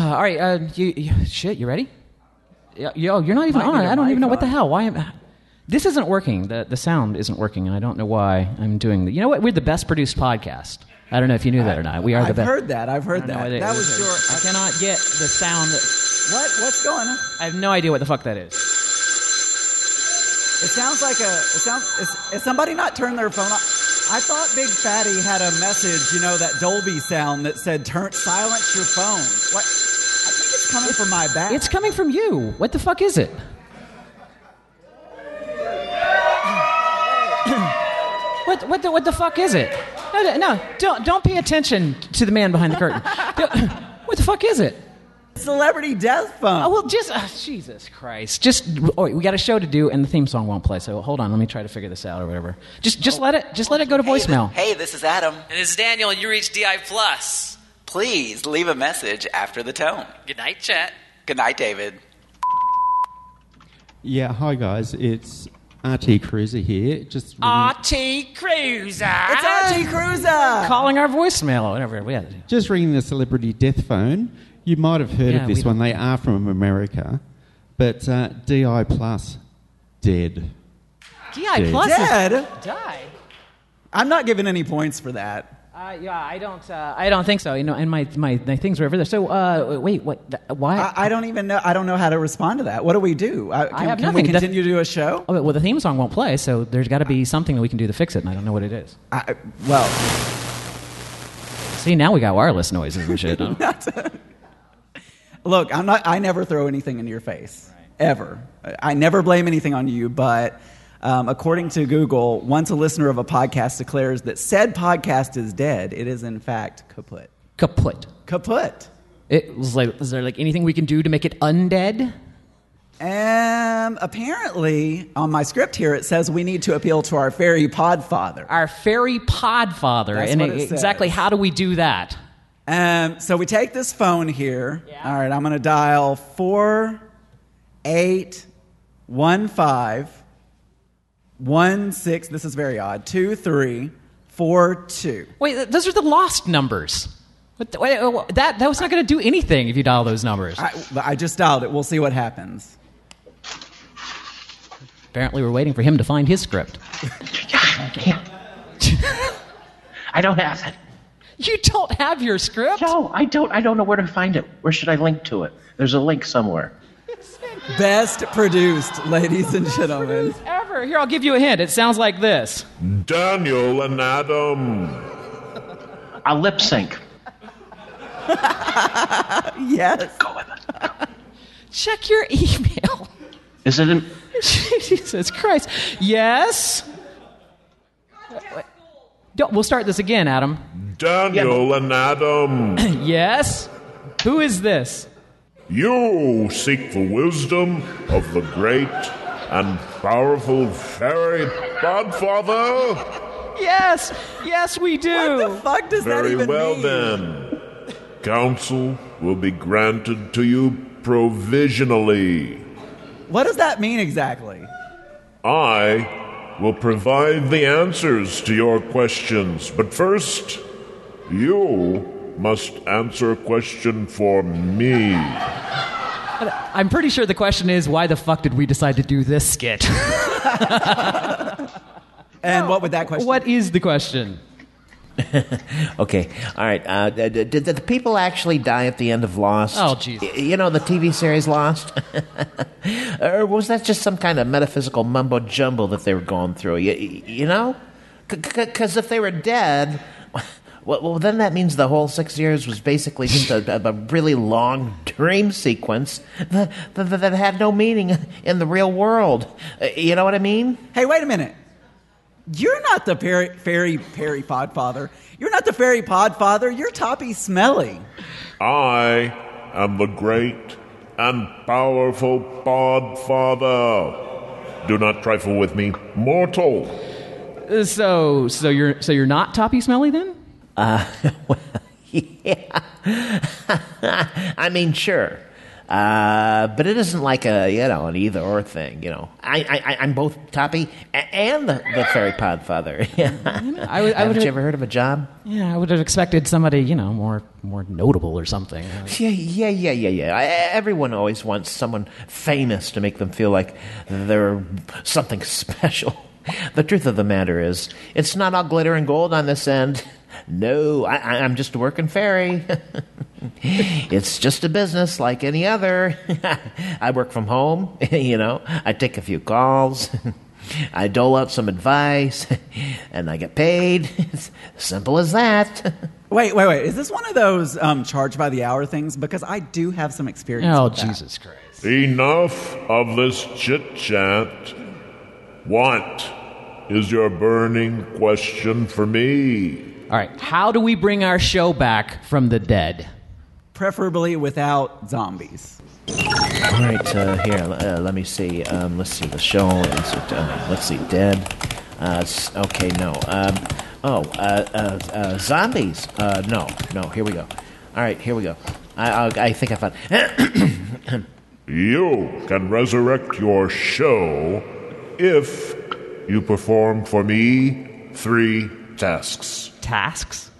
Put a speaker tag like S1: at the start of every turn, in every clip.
S1: All right, shit, you ready? Yo, you're not even on. I don't even know what the hell. Why am this isn't working. The sound isn't working, and I don't know why I'm doing that. You know what? We're the best produced podcast. I don't know if you knew that or not. We are the best.
S2: I've heard that. That was your...
S1: I cannot get the sound.
S2: What's going on?
S1: I have no idea what the fuck that is.
S2: It sounds like is somebody not turned their phone off? I thought Big Fatty had a message, that Dolby sound that said silence your phone. What? I think it's coming from my back.
S1: It's coming from you. What the fuck is it? What the fuck is it? No, don't pay attention to the man behind the curtain. What the fuck is it?
S2: Celebrity death phone.
S1: Oh, well, Jesus Christ. We got a show to do, and the theme song won't play, so hold on, let me try to figure this out or whatever. Just let it go to voicemail.
S3: Hey, this is Adam.
S4: And this is Daniel, and you reached DI+.
S3: Please leave a message after the tone.
S4: Good night, chat.
S3: Good night, David.
S5: Yeah, hi guys, it's RT Cruiser here.
S1: RT Cruiser!
S2: It's RT Cruiser!
S1: Calling our voicemail or whatever we had to do.
S5: Just ringing the celebrity death phone. You might have heard of this one. They are from America. But DI Plus, dead.
S1: DI Plus
S2: dead?
S1: Died?
S2: I'm not giving any points for that.
S1: I don't think so. And my things are over there. So wait, what? Why?
S2: I don't even know. I don't know how to respond to that. What do we do?
S1: I have
S2: can
S1: nothing.
S2: we continue to do a show?
S1: Oh, well, the theme song won't play, so there's got to be something that we can do to fix it, and I don't know what it is. See, now we got wireless noises and shit. Huh?
S2: Look, I never throw anything in your face, ever. I never blame anything on you, but according to Google, once a listener of a podcast declares that said podcast is dead, it is in fact kaput.
S1: Kaput. Is there anything we can do to make it undead?
S2: Apparently, on my script here, it says we need to appeal to our fairy podfather.
S1: Our fairy podfather.
S2: That's
S1: and
S2: what it
S1: exactly
S2: says.
S1: How do we do that?
S2: So we take this phone here.
S1: Yeah.
S2: All right, I'm going to dial 481516. This is very odd. 2342.
S1: Wait, those are the lost numbers. That was not going to do anything if you dial those numbers.
S2: I just dialed it. We'll see what happens.
S1: Apparently, we're waiting for him to find his script.
S6: I don't have it.
S1: You don't have your script?
S6: No, I don't. I don't know where to find it. Where should I link to it? There's a link somewhere.
S2: Best produced, ladies and gentlemen.
S1: Ever. Here, I'll give you a hint. It sounds like this.
S7: Daniel and Adam.
S6: I'll lip sync.
S2: Yes.
S6: Go with it.
S1: Check your email.
S6: Is it in...
S1: Jesus Christ. Yes? We'll start this again, Adam.
S7: Daniel and Adam.
S1: Yes? Who is this?
S7: You seek the wisdom of the great and powerful fairy godfather?
S1: Yes! Yes, we do!
S2: What the fuck does that even
S7: Very
S2: mean?
S7: well, then. Counsel will be granted to you provisionally.
S2: What does that mean exactly?
S7: I will provide the answers to your questions, but first, you must answer a question for me.
S1: I'm pretty sure the question is, why the fuck did we decide to do this skit?
S2: And what would that question
S1: What is the question?
S6: Okay, all right. Did the people actually die at the end of Lost?
S1: Oh, Jesus.
S6: You know, the TV series Lost? Or was that just some kind of metaphysical mumbo-jumbo that they were going through? You know? Because if they were dead... Well, then that means the whole 6 years was basically just a really long dream sequence that had no meaning in the real world. You know what I mean?
S2: Hey, wait a minute. You're not the fairy podfather. You're not the fairy podfather. You're Toppy Smelly.
S7: I am the great and powerful podfather. Do not trifle with me, mortal.
S1: So you're not Toppy Smelly then?
S6: Well, yeah. I mean, sure. But it isn't like an either or thing. I'm both Toppy and the fairy podfather. Haven't you ever heard of a job?
S1: Yeah, I would have expected somebody, more notable or something.
S6: Yeah. Everyone always wants someone famous to make them feel like they're something special. The truth of the matter is, it's not all glitter and gold on this end. No, I'm just a working fairy. It's just a business like any other. I work from home, I take a few calls. I dole out some advice, and I get paid. It's simple as that.
S2: Wait. Is this one of those charge by the hour things? Because I do have some experience with that.
S1: Jesus Christ.
S7: Enough of this chit-chat. What is your burning question for me?
S1: All right, how do we bring our show back from the dead?
S2: Preferably without zombies.
S6: All right, here, let me see. Let's see, the show is, let's see, dead. Okay, no. Zombies. No, here we go. All right, here we go. I think I found...
S7: You can resurrect your show if you perform for me 3 tasks.
S1: Tasks?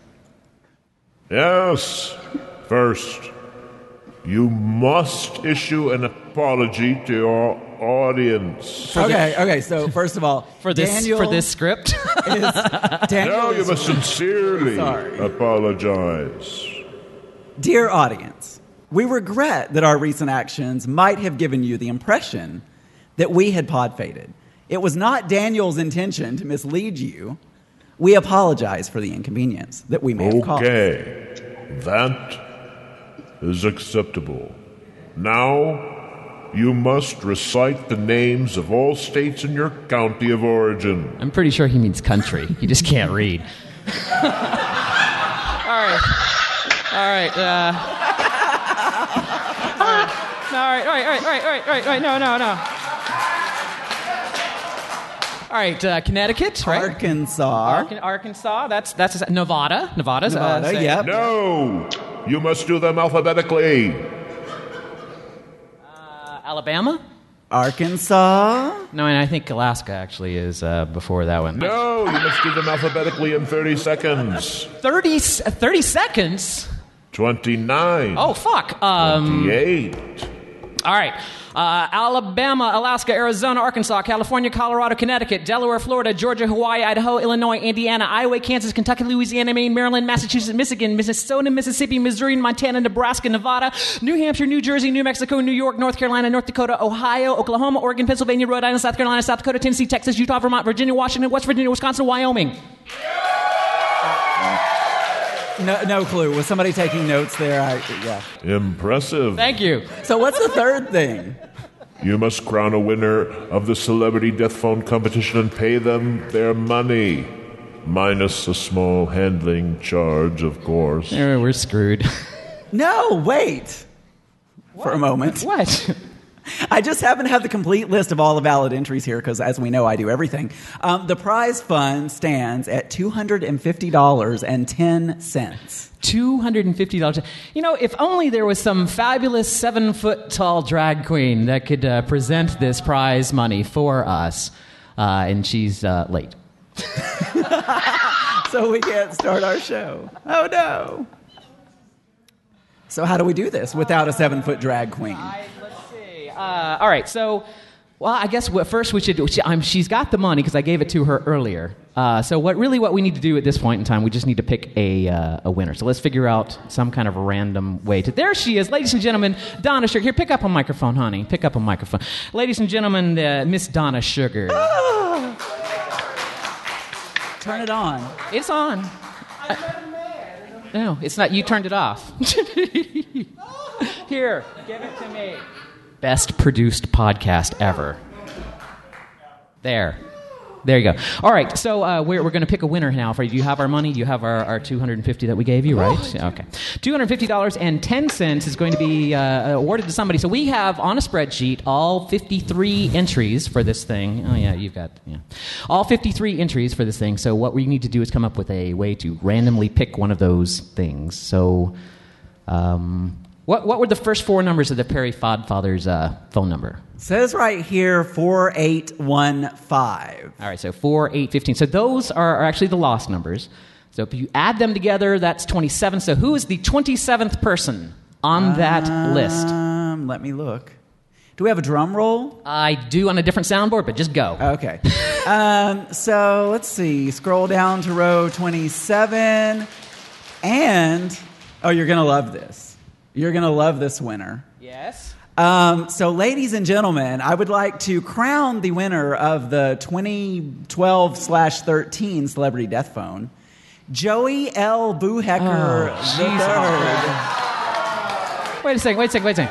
S7: Yes. First, you must issue an apology to your audience.
S2: Okay. So first of all,
S1: for this script,
S7: Now you must sincerely apologize.
S2: Dear audience, we regret that our recent actions might have given you the impression that we had pod-faded. It was not Daniel's intention to mislead you. We apologize for the inconvenience that we may have caused.
S7: Okay, that is acceptable. Now, you must recite the names of all states in your county of origin.
S1: I'm pretty sure he means country. He just can't read. All right. No. All right, Connecticut, right?
S2: Arkansas.
S1: That's Nevada. Nevada's
S2: yep.
S7: No, you must do them alphabetically.
S1: Alabama?
S2: Arkansas.
S1: No, and I think Alaska actually is before that one.
S7: No, you must do them alphabetically in 30 seconds.
S1: 30 seconds?
S7: 29.
S1: Oh, fuck.
S7: 28.
S1: All right. Alabama, Alaska, Arizona, Arkansas, California, Colorado, Connecticut, Delaware, Florida, Georgia, Hawaii, Idaho, Illinois, Indiana, Iowa, Kansas, Kentucky, Louisiana, Maine, Maryland, Massachusetts, Michigan, Minnesota, Mississippi, Missouri, Montana, Nebraska, Nevada, New Hampshire, New Jersey, New Mexico, New York, North Carolina, North Dakota, Ohio, Oklahoma, Oregon, Pennsylvania, Rhode Island, South Carolina, South Dakota, Tennessee, Texas, Utah, Vermont, Virginia, Washington, West Virginia, Wisconsin, Wyoming.
S2: No clue. Was somebody taking notes there? Yeah.
S7: Impressive.
S1: Thank you.
S2: So what's the third thing?
S7: You must crown a winner of the Celebrity Death Phone competition and pay them their money. Minus a small handling charge, of course.
S1: We're screwed.
S2: No, wait.
S1: What?
S2: For a moment.
S1: What?
S2: I just happen to have the complete list of all the valid entries here because, as we know, I do everything. The prize fund stands at $250.10.
S1: $250. If only there was some fabulous 7-foot-tall drag queen that could present this prize money for us. And she's late.
S2: So we can't start our show. Oh, no. So how do we do this without a 7-foot drag queen?
S1: Let's see. All right, so... Well, I guess first we should do... She's got the money because I gave it to her earlier. So what we need to do at this point in time, we just need to pick a winner. So let's figure out some kind of random way to... There she is, ladies and gentlemen, Donna Sugar. Here, pick up a microphone, honey. Pick up a microphone. Ladies and gentlemen, Miss Donna Sugar.
S2: Turn it on.
S1: It's on. No, it's not. You turned it off. Here, give it to me. Best produced podcast ever. There you go. All right, so we're going to pick a winner now. Do you have our money? You have our $250 that we gave you, right? Okay. $250.10 is going to be awarded to somebody. So we have on a spreadsheet all 53 entries for this thing. Oh, yeah, you've got all 53 entries for this thing. So what we need to do is come up with a way to randomly pick one of those things. So... What were the first 4 numbers of the Perry Fodfather's phone number?
S2: Says right here 4815.
S1: All right, so 4, 8, 15. So those are actually the lost numbers. So if you add them together, that's 27. So who is the 27th person on that list?
S2: Let me look. Do we have a drum roll?
S1: I do on a different soundboard, but just go.
S2: Okay. So let's see. Scroll down to row 27. And, you're going to love this. You're going to love this winner.
S1: Yes.
S2: So, ladies and gentlemen, I would like to crown the winner of the 2012/13 Celebrity Death Phone, Joey L. Boohecker III.
S1: Wait a second.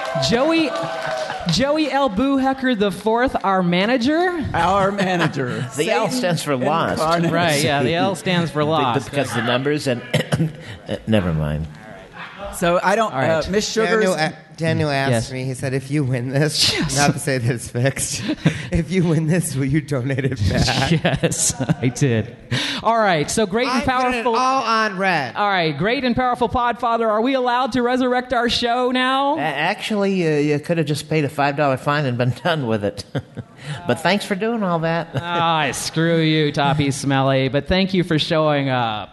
S1: Joey L. Boohecker IV, our manager?
S2: Our manager.
S6: The L stands for lost.
S1: Right, yeah, the L stands for lost.
S6: Because the numbers and... never mind.
S2: So I don't...
S1: right.
S2: Miss Sugars...
S8: Daniel asked
S1: Yes.
S8: me, he said, if you win this, not to say that it's fixed, if you win this, will you donate it back?
S1: Yes, I did. All right, so great and
S8: I put it
S1: powerful...
S8: all on red.
S1: All right, great and powerful Podfather, are we allowed to resurrect our show now?
S6: Actually, you could have just paid a $5 fine and been done with it. But thanks for doing all that.
S1: Screw you, Toppy Smelly, but thank you for showing up.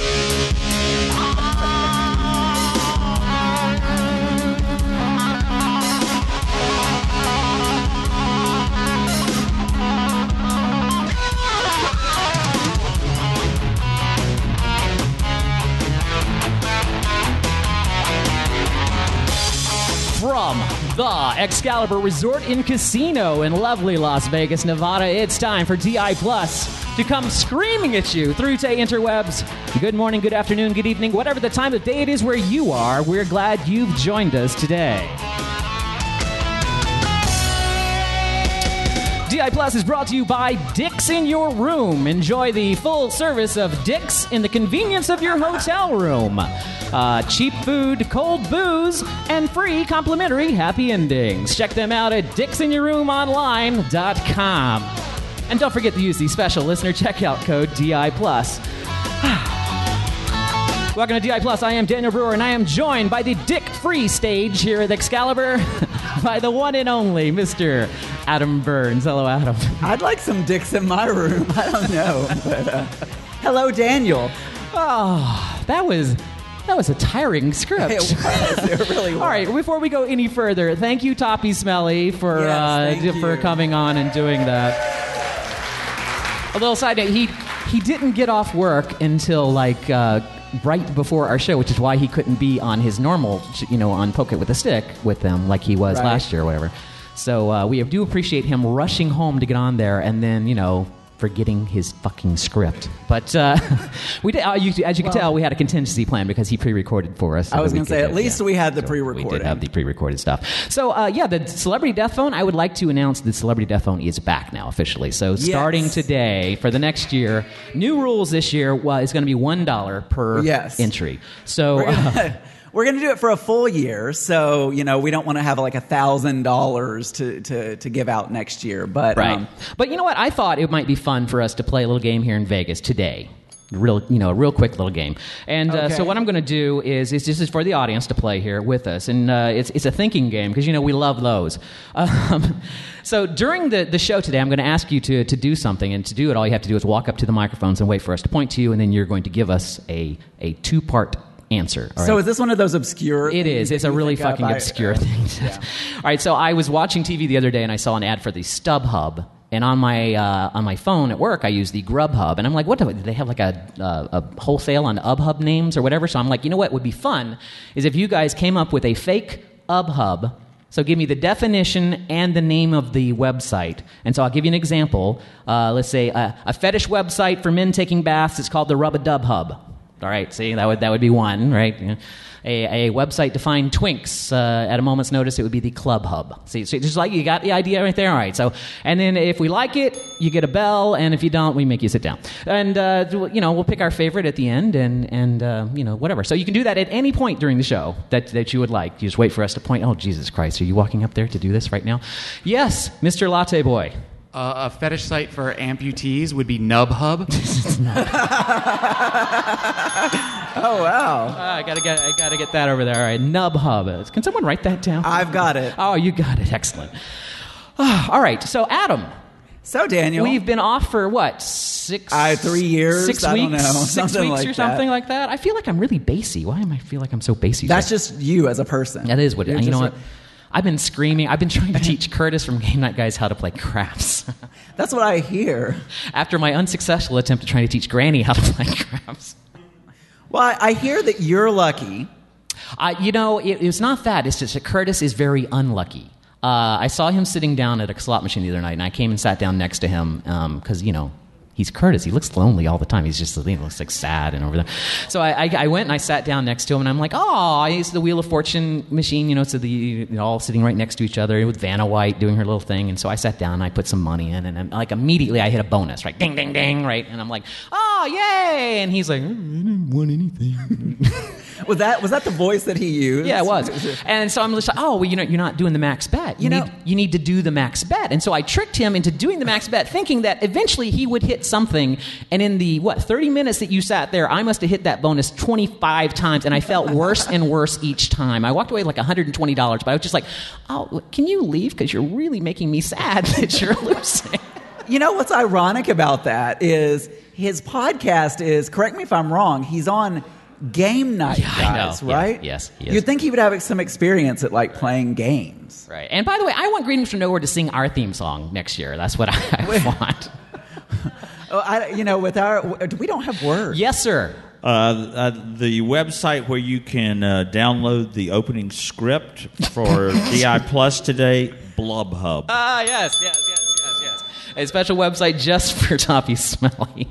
S1: From the Excalibur Resort and Casino in lovely Las Vegas, Nevada, it's time for DI Plus to come screaming at you through to interwebs. Good morning, good afternoon, good evening, whatever the time of day it is where you are, we're glad you've joined us today. DI Plus is brought to you by Dick's in Your Room. Enjoy the full service of Dick's in the convenience of your hotel room. Cheap food, cold booze, and free complimentary happy endings. Check them out at dicksInYourRoomOnline.com. And don't forget to use the special listener checkout code DI Plus. Welcome to DI Plus. I am Daniel Brewer, and I am joined by the Dick-free stage here at Excalibur by the one and only Mr. Adam Burns. Hello, Adam.
S2: I'd like some dicks in my room. I don't know. But, hello, Daniel.
S1: Oh, that was a tiring script.
S2: It was. It really was.
S1: All right, before we go any further, thank you, Toppy Smelly, for for coming on and doing that. A little side note, he didn't get off work until right before our show, which is why he couldn't be on his normal, on Poke It With a Stick with them like he was last year or whatever. So we do appreciate him rushing home to get on there and then, forgetting his fucking script. But we did, as you can tell, we had a contingency plan because he pre-recorded for us. So
S2: I was going to say, at least we had the pre-recording.
S1: We did have the pre-recorded stuff. So, the Celebrity Death Phone, I would like to announce the Celebrity Death Phone is back now officially. So starting today, for the next year, new rules this year is going to be $1 per entry. So...
S2: We're going to do it for a full year, so we don't want to have $1,000 to give out next year. But
S1: but you know what? I thought it might be fun for us to play a little game here in Vegas today. A real quick little game. And so what I'm going to do is this is for the audience to play here with us, and it's a thinking game because we love those. So during the show today, I'm going to ask you to do something, and to do it, all you have to do is walk up to the microphones and wait for us to point to you, and then you're going to give us a 2-part answer. All right?
S2: So is this one of those obscure
S1: It is. It's a really fucking obscure thing. Yeah. All right, so I was watching TV the other day, and I saw an ad for the StubHub. And on my phone at work, I use the Grubhub. And I'm like, what do they have, like a wholesale on UbHub names or whatever? So I'm like, what would be fun is if you guys came up with a fake UbHub. So give me the definition and the name of the website. And so I'll give you an example. Let's say a fetish website for men taking baths. It's called the Rub-a-Dub-Hub. All right, see, that would be one, right? A website to find twinks. At a moment's notice, it would be the Club Hub. See, so just like you got the idea right there. All right, so and then if we like it, you get a bell, and if you don't, we make you sit down. And we'll pick our favorite at the end, and whatever. So you can do that at any point during the show that you would like. You just wait for us to point. Oh, Jesus Christ, are you walking up there to do this right now? Yes, Mr. Latte Boy.
S9: A fetish site for amputees would be NubHub.
S2: Oh, wow.
S1: I gotta get that over there. All right, NubHub. Can someone write that down?
S2: I've got it.
S1: Oh, you got it. Excellent. All right. So, Adam.
S2: So, Daniel.
S1: We've been off for what?
S2: 3 years?
S1: 6 weeks?
S2: I don't know.
S1: 6 weeks or something like that? I feel like I'm really bassy. Why am I feel like I'm so bassy?
S2: That's just you as a person.
S1: That is what it is. You know what?
S2: a-
S1: I've been screaming. I've been trying to teach Curtis from Game Night Guys how to play craps.
S2: That's what I hear.
S1: After my unsuccessful attempt at trying to teach Granny how to play craps.
S2: Well, I hear that you're lucky.
S1: It's not that. It's just that Curtis is very unlucky. I saw him sitting down at a slot machine the other night, and I came and sat down next to him because, he's Curtis. He looks lonely all the time. He's just, looks like sad and over there. So I went and I sat down next to him, and I'm like, oh, it's the Wheel of Fortune machine, so all sitting right next to each other with Vanna White doing her little thing. And so I sat down and I put some money in, and immediately I hit a bonus, right? Ding, ding, ding, right? And I'm like, oh, yay! And he's like, I didn't want anything.
S2: Was that the voice that he used?
S1: Yeah, it was. And so I'm just like, oh, well, you're not doing the max bet. You need to do the max bet. And so I tricked him into doing the max bet, thinking that eventually he would hit something. And in the 30 minutes that you sat there, I must have hit that bonus 25 times, and I felt worse and worse each time. I walked away with like $120, but I was just like, oh, can you leave? Because you're really making me sad that you're losing.
S2: What's ironic about that is his podcast is, correct me if I'm wrong, he's on Game Night Guys, right?
S1: Yeah, yes, he is.
S2: You'd think he would have some experience at playing games.
S1: Right. And by the way, I want Greetings from Nowhere to sing our theme song next year. That's what I want.
S2: We don't have words.
S1: Yes, sir.
S9: The website where you can download the opening script for DI Plus today, BlubHub.
S1: Yes. A special website just for Toppy Smelly.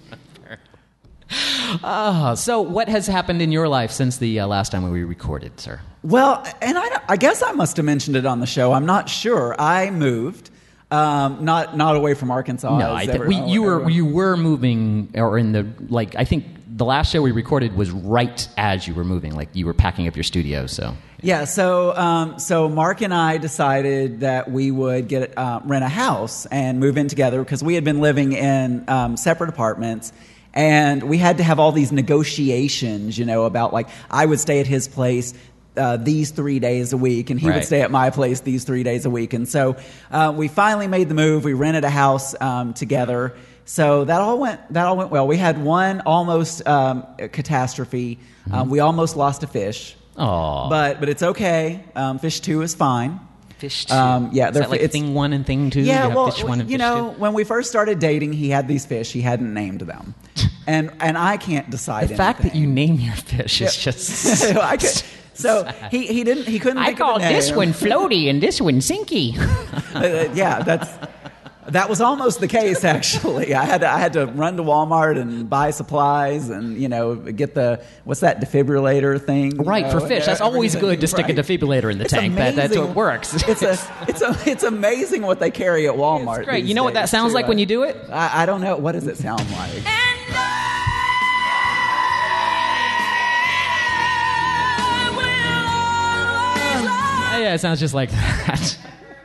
S1: So what has happened in your life since the last time we recorded, sir?
S2: Well, and I guess I must have mentioned it on the show. I'm not sure. I moved. Not away from Arkansas.
S1: No, you were moving, or in the I think the last show we recorded was right as you were moving, like you were packing up your studio. So
S2: yeah, so Mark and I decided that we would rent a house and move in together because we had been living in separate apartments. And we had to have all these negotiations, about I would stay at his place these 3 days a week, and he would stay at my place these 3 days a week. And so we finally made the move. We rented a house together. So that all went well. We had one almost catastrophe. We almost lost a fish.
S1: Aww.
S2: But it's okay. Fish 2 is fine.
S1: Fish 2? Yeah. Is that like thing 1 and thing 2?
S2: Yeah, well,
S1: fish 1 and fish 2?
S2: When we first started dating, he had these fish. He hadn't named them. And I can't decide
S1: the fact
S2: anything.
S1: that you name your fish is just
S2: so he couldn't
S1: I
S2: think
S1: called
S2: of a name.
S1: this one Floaty and this one Sinky.
S2: That was almost the case, actually. I had to run to Walmart and buy supplies and get what's that defibrillator thing?
S1: Right, for fish. That's always good to stick a defibrillator in the tank. That's what works.
S2: It's amazing what they carry at Walmart.
S1: It's great. You know what that sounds like when you do it?
S2: I don't know. What does it sound like?
S1: Yeah, it sounds just like that.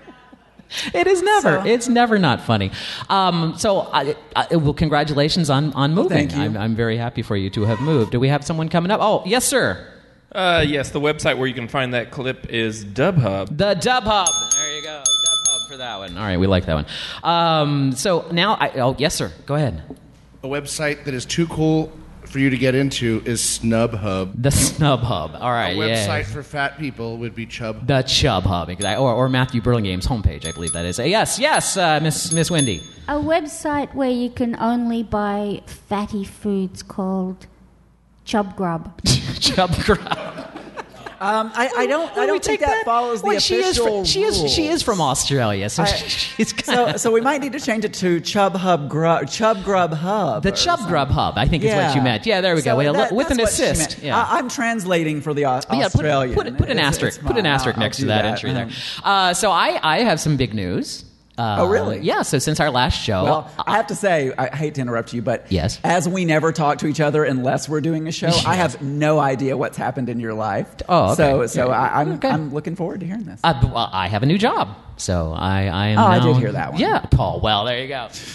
S1: It's never not funny. Well, congratulations on moving.
S2: Thank you.
S1: I'm very happy for you to have moved. Do we have someone coming up? Oh, yes, sir.
S10: Yes, the website where you can find that clip is DubHub.
S1: The DubHub. There you go. DubHub for that one. All right, we like that one. So now, yes, sir. Go ahead.
S11: A website that is too cool for you to get into is SnubHub.
S1: The SnubHub. All right.
S11: A website for fat people would be Chub.
S1: The ChubHub, exactly. Or Matthew Burlingame's homepage, I believe that is. Yes, Miss Wendy.
S12: A website where you can only buy fatty foods called Chub Grub.
S1: Chub Grub.
S2: I don't think that follows the official rules.
S1: She is from Australia, so she's kind of...
S2: So we might need to change it to Chub Grub Hub.
S1: The Chub Grub Hub, I think is what you meant. Yeah, there we go. With an assist. Yeah.
S2: I'm translating for the Australian.
S1: Put an asterisk. Put an asterisk next to that entry there. So I have some big news.
S2: Oh, really?
S1: Yeah, so since our last show...
S2: Well, I have to say, I hate to interrupt you, but
S1: yes.
S2: As we never talk to each other unless we're doing a show, I have no idea what's happened in your life.
S1: Oh, okay.
S2: So I'm looking forward to hearing this.
S1: Well, I have a new job, so I am
S2: Oh,
S1: now...
S2: I did hear that one.
S1: Yeah, Paul. Well, there you go.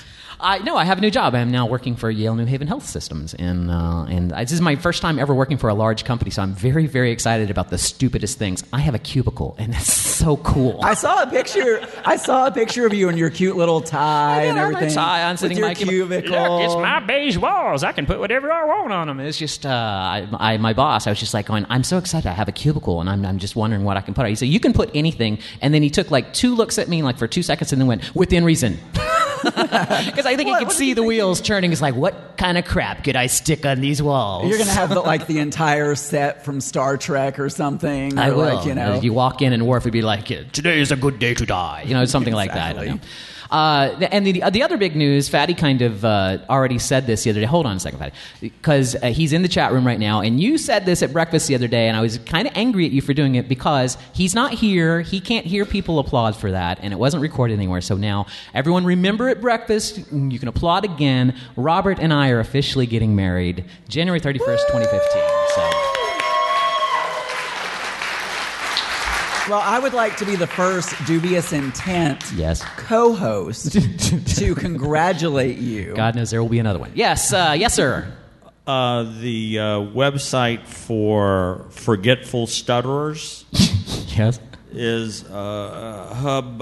S1: I have a new job. I'm now working for Yale New Haven Health Systems, and this is my first time ever working for a large company. So I'm very, very excited about the stupidest things. I have a cubicle, and it's so cool.
S2: I saw a picture of you in your cute little tie and everything.
S1: I'm sitting in my
S2: cubicle.
S1: Look, it's my beige walls. I can put whatever I want on them. It's just my boss. I was just like going, I'm so excited. I have a cubicle, and I'm just wondering what I can put on. He said, you can put anything, and then he took like 2 looks at me like for 2 seconds, and then went, within reason. Because I think he could see the wheels turning. He's like, what kind of crap could I stick on these walls?
S2: You're going to have the entire set from Star Trek or something.
S1: I
S2: or
S1: will. You walk in and Worf would be like, today is a good day to die. Something like that. I don't know. And the other big news, Fatty kind of already said this the other day. Hold on a second, Fatty. Because he's in the chat room right now, and you said this at breakfast the other day, and I was kind of angry at you for doing it because he's not here. He can't hear people applaud for that, and it wasn't recorded anywhere. So now, everyone remember at breakfast, you can applaud again. Robert and I are officially getting married January 31st, 2015. So...
S2: Well, I would like to be the first Dubious Intent co-host to congratulate you.
S1: God knows there will be another one. Yes, yes, sir.
S9: The website for Forgetful Stutterers
S1: yes.
S9: is hub.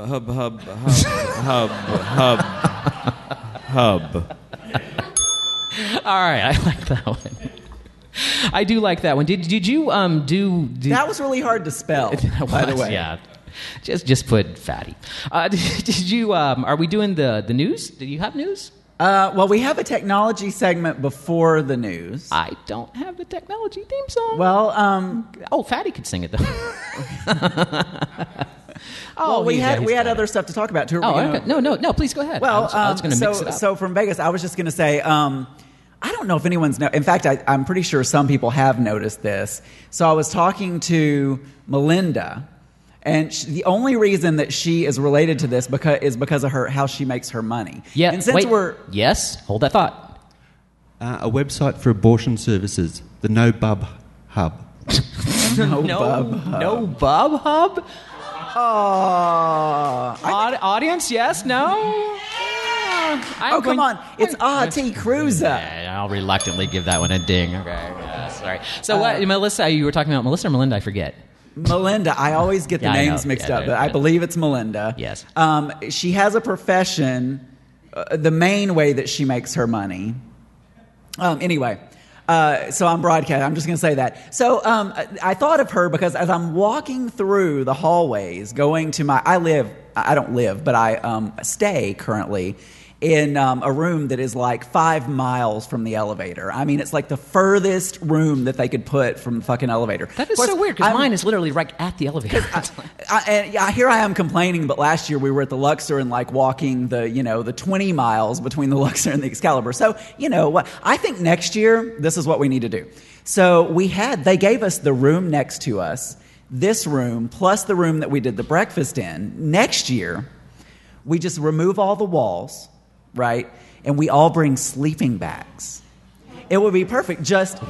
S1: All right, I like that one. I do like that one. Did you do?
S2: That was really hard to spell. By the way,
S1: yeah. Just put Fatty. Did you? Are we doing the news? Did you have news?
S2: Well, we have a technology segment before the news.
S1: I don't have the technology theme song.
S2: Well,
S1: Fatty could sing it though.
S2: Well, we had other stuff to talk about too.
S1: Okay. No. Please go ahead.
S2: Well,
S1: I was going to mix it up.
S2: So from Vegas, I was just going to say. I don't know if anyone's... In fact, I'm pretty sure some people have noticed this. So I was talking to Melinda, and the only reason that she is related to this is because of how she makes her money.
S1: Yeah,
S2: and since
S1: Yes, hold that thought.
S5: A website for abortion services, the No Bub Hub.
S2: No Bub Hub.
S1: No Bub Hub?
S2: Oh.
S1: Audience, yes? No?
S2: Come on. It's A.T. Cruiser.
S1: I'll reluctantly give that one a ding. Okay, sorry. So what, Melissa, you were talking about Melissa or Melinda? I forget.
S2: Melinda. I always get the names mixed up, but I believe it's Melinda.
S1: Yes.
S2: She has a profession, the main way that she makes her money. Anyway, so I'm broadcasting. I'm just going to say that. So I thought of her because as I'm walking through the hallways going to I don't live, but I stay currently in a room that is like 5 miles from the elevator. I mean, it's like the furthest room that they could put from the fucking elevator.
S1: That is so weird, because mine is literally right at the elevator.
S2: Here I am complaining, but last year we were at the Luxor and like walking the 20 miles between the Luxor and the Excalibur. So, you know what? I think next year, this is what we need to do. So they gave us the room next to us, this room, plus the room that we did the breakfast in. Next year, we just remove all the walls, right? And we all bring sleeping bags. It would be perfect.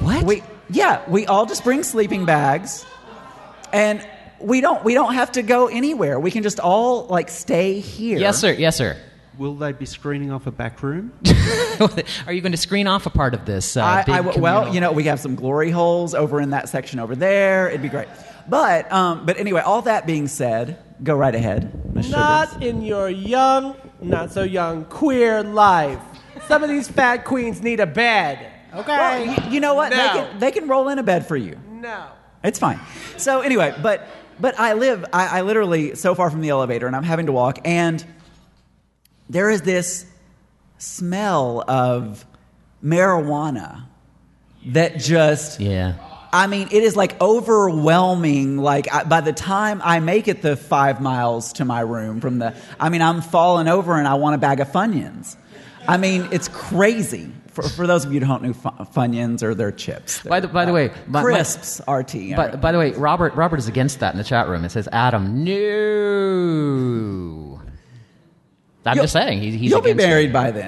S2: We all just bring sleeping bags, and we don't have to go anywhere. We can just all like stay here.
S1: Yes, sir.
S5: Will they be screening off a back room?
S1: Are you going to screen off a part of this?
S2: We have some glory holes over in that section over there. It'd be great. But anyway, all that being said, go right ahead, Ms.
S13: Not in your young, not so young queer life. Some of these fat queens need a bed. Okay.
S2: Well, you know what?
S13: No.
S2: They can roll in a bed for you.
S13: No.
S2: It's fine. So anyway, but I literally so far from the elevator, and I'm having to walk, and there is this smell of marijuana that just...
S1: Yeah.
S2: I mean, it is like overwhelming. Like by the time I make it the 5 miles to my room I'm falling over and I want a bag of Funyuns. I mean, it's crazy. For those of you who don't know, Funyuns are their chips.
S1: By the way,
S2: crisps, RT.
S1: By the way, Robert is against that in the chat room. It says, Adam, no. I'm just saying. He's
S2: you'll be
S1: against
S2: married
S1: it.
S2: by then.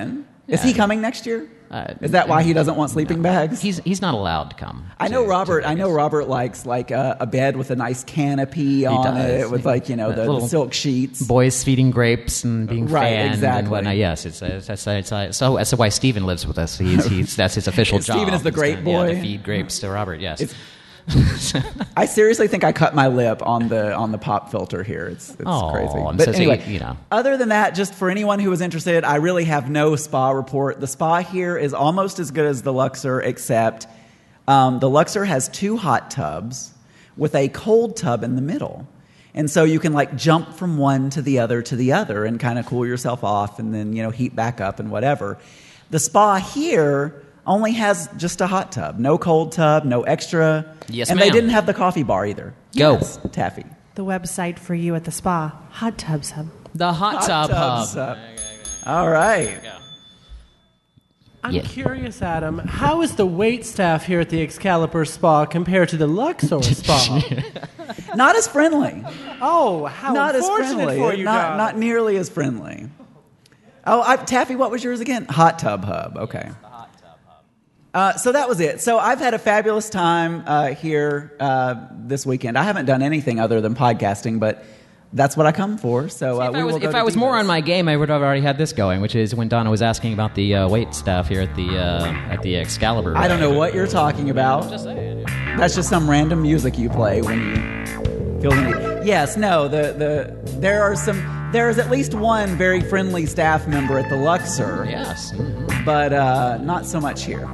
S2: Is he coming next year? Is that why he doesn't want sleeping bags?
S1: He's not allowed to come.
S2: I know Robert likes like a bed with a nice canopy on it with like the silk sheets.
S1: Boys feeding grapes and being fanned
S2: exactly.
S1: and whatnot. Yes, so that's why Stephen lives with us. That's his official job.
S2: Stephen is the grape boy.
S1: To feed grapes to Robert. Yes.
S2: I seriously think I cut my lip on the pop filter here. It's crazy. But anyway, other than that, just for anyone who was interested, I really have no spa report. The spa here is almost as good as the Luxor, except the Luxor has 2 hot tubs with a cold tub in the middle. And so you can like jump from one to the other and kind of cool yourself off and then, heat back up and whatever. The spa here only has just a hot tub, no cold tub, no extra.
S1: Yes,
S2: and
S1: ma'am.
S2: They didn't have the coffee bar either.
S1: Go.
S2: Yes, Taffy.
S14: The website for you at the spa, Hot Tubs Hub.
S1: The Hot Tub Hub.
S2: All right.
S13: I'm curious, Adam, how is the wait staff here at the Excalibur Spa compared to the Luxor Spa?
S2: Not as friendly.
S13: Oh, how
S2: not as
S13: unfortunate
S2: friendly.
S13: for you, John.
S2: Not nearly as friendly. Oh, Taffy, what was yours again? Hot Tub Hub. Okay. So that was it. So I've had a fabulous time here this weekend. I haven't done anything other than podcasting, but that's what I come for. So
S1: if I was more on my game, I would have already had this going, which is when Donna was asking about the wait staff here at the Excalibur.
S2: I don't know what you're talking about.
S1: Just saying.
S2: That's just some random music you play when you feel the need. Yes, no. There is at least one very friendly staff member at the Luxor.
S1: Yes.
S2: But not so much here.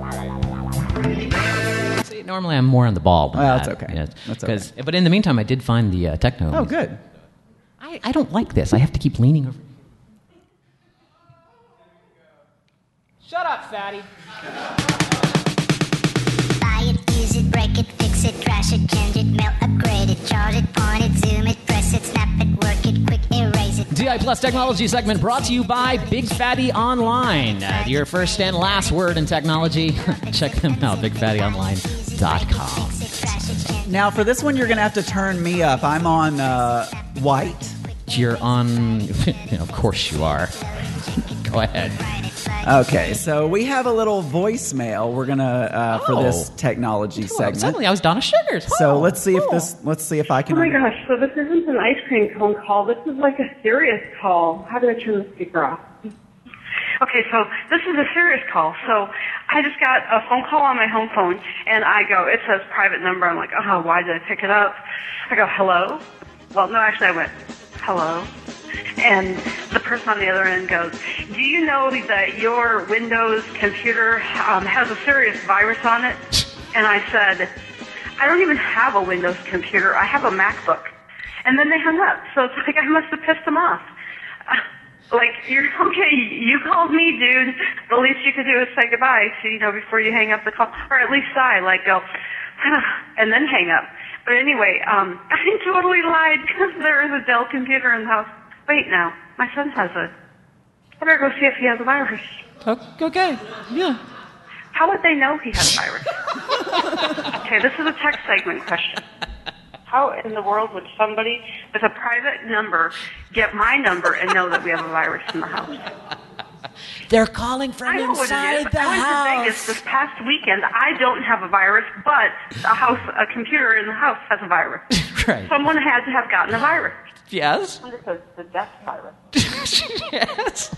S1: See, normally I'm more on the ball.
S2: Well, that's okay.
S1: Yeah,
S2: that's okay.
S1: But in the meantime, I did find the techno.
S2: Oh, good.
S1: I don't like this. I have to keep leaning over.
S13: Shut up, fatty.
S15: Buy it, use it, break it, fix it, trash it, change it, mail, upgrade it, charge it, point it, zoom it, press it, snap it, work it, quick erase it.
S1: DI Plus Technology segment brought to you by Big Fatty Online. Your first and last word in technology. Check them out, bigfattyonline.com.
S2: Now, for this one, you're going to have to turn me up. I'm on white.
S1: You're on... of course you are. Go ahead.
S2: Okay, so we have a little voicemail we're going to for this technology segment.
S1: Suddenly I was Donna Sugars.
S2: So let's see if I can...
S16: Oh my gosh, so this isn't an ice cream cone call. This is like a serious call. How do I turn the speaker off? Okay, so this is a serious call. So I just got a phone call on my home phone, and it says private number. I'm like, oh, why did I pick it up? I go, hello? Well, no, actually I went, hello? And the person on the other end goes, do you know that your Windows computer has a serious virus on it? And I said, I don't even have a Windows computer. I have a MacBook. And then they hung up. So it's like I must have pissed them off. You're okay, you called me, dude. The least you could do is say goodbye, before you hang up the call. Or at least go, and then hang up. But anyway, I totally lied because there is a Dell computer in the house. Wait, now, my son has it. I better go see if he has a virus.
S1: Okay, yeah.
S16: How would they know he has a virus? Okay, this is a text segment question. How in the world would somebody with a private number get my number and know that we have a virus in the house?
S1: They're calling from inside the house.
S16: I went to Vegas this past weekend. I don't have a virus, but a computer in the house has a virus.
S1: Right.
S16: Someone had to have gotten a virus.
S1: Yes.
S16: The death virus.
S1: Yes.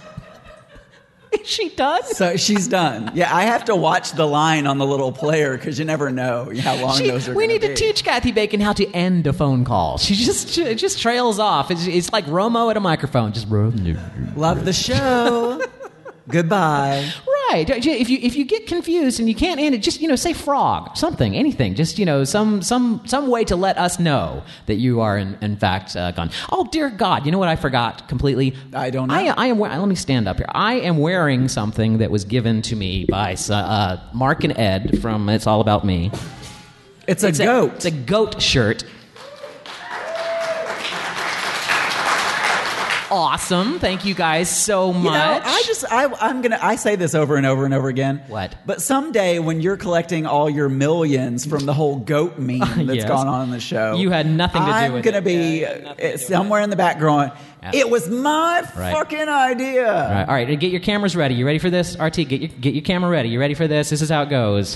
S1: Is she done?
S2: So she's done. Yeah, I have to watch the line on the little player because you never know how long those are.
S1: We need to teach Kathy Bacon how to end a phone call. She just trails off. It's like Romo at a microphone. Just
S2: love the show. Goodbye.
S1: Right. If you get confused and you can't end it, just say frog, something, anything. Just some way to let us know that you are in fact gone. Oh dear God! You know what I forgot completely?
S2: I don't know.
S1: I am. Let me stand up here. I am wearing something that was given to me by Mark and Ed from It's All About Me.
S2: It's a goat.
S1: It's a goat shirt. awesome. Thank you guys so much.
S2: You know, I say this over and over and over again.
S1: What?
S2: But someday when you're collecting all your millions from the whole goat meme that's
S1: Yes.
S2: gone on in the show,
S1: You had nothing to do
S2: I'm
S1: with
S2: gonna
S1: it.
S2: be somewhere in the back going, it was my fucking idea.
S1: All right, get your cameras ready. You ready for this? RT, get your camera ready. You ready for this? This is how it goes.